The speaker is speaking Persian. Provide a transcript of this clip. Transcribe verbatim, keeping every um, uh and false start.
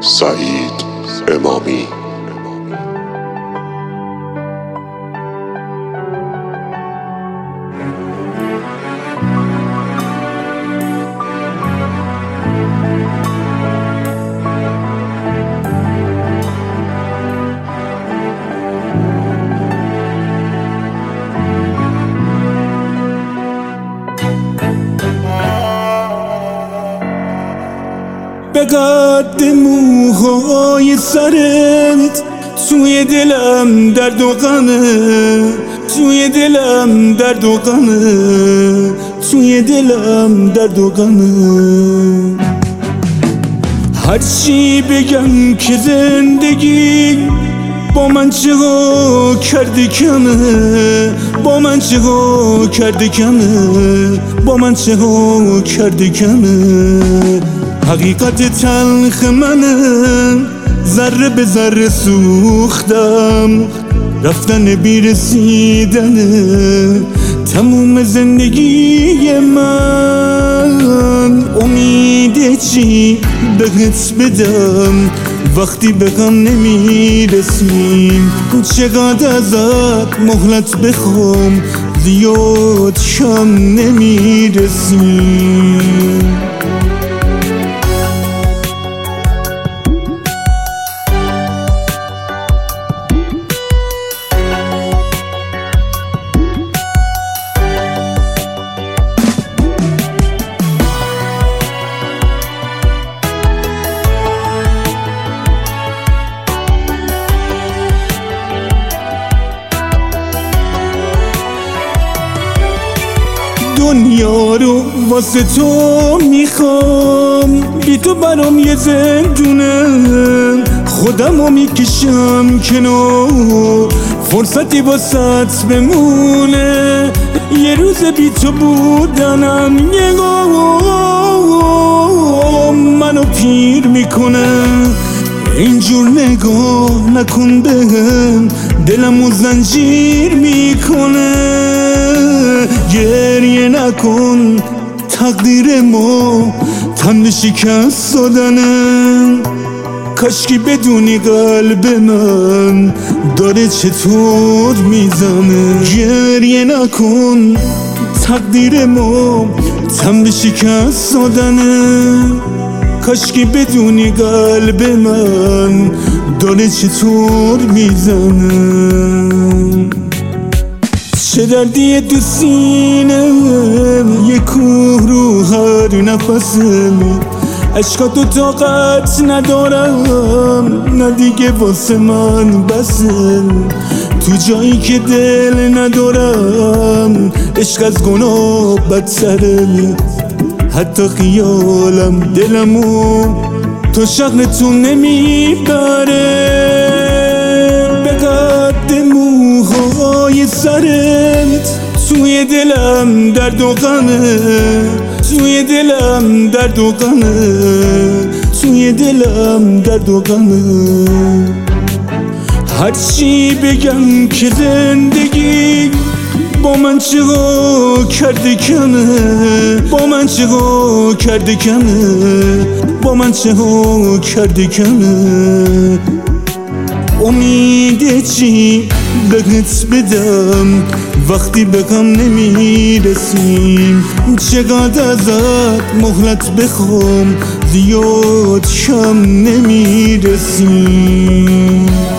سعید امامی. به قد موهای سرت توی دلم درد و غمه، توی دلم درد و غمه، توی دلم درد و غمه. هرچی بگم که زندگی با من چه کردی کمه، با من چه کردی کمه، با من چه کردی کمه. حقیقت تلخ منه، ذره به ذره سوختم، رفتن بی رسیدنه تموم زندگی من. امید چی بهت بدم وقتی به غم نمیرسیم؟ چقدر ازت مهلت بخوام زیاد کم نمیرسیم. دنیا رو واسه تو میخوام، بی تو برام یه زندونه، خودم رو میکشم کنار، فرصتی واسط بمونه. یه روز بی تو بودنم یه گام منو پیر میکنه. اینجور نگاه نکن بهم، دلمو زنجیر میکنه. گریه نکن، تقدیر ما تن شکست دادنه. کاشکی بدونی قلب من داره چطور میزنه. گریه نکن، تقدیر ما تن شکست دادنه. کاشکی بدونی قلب من داره چطور میزنه. چه دردیه تو سینم، یه کوه رو هر نفسم. عشقاتو طاقت ندارم، نه دیگه واسه من بسه. تو جایی که دل ندارم، عشق از گناه بدتره. حتی خیالم دلمو تو شغلتون نمیبره. به قد موهای سرت توی دلم درد و غمه، توی دلم درد و غمه، توی دلم درد و غمه. هرچی بگم که زندگی با من چه کردی کمه، با من چه کردی کمه، با من چه کردی کمه. امید چی بهت بدم وقتی به غم نمیرسیم؟ چقدر ازت مهلت بخوام زیاد کم نمیرسیم.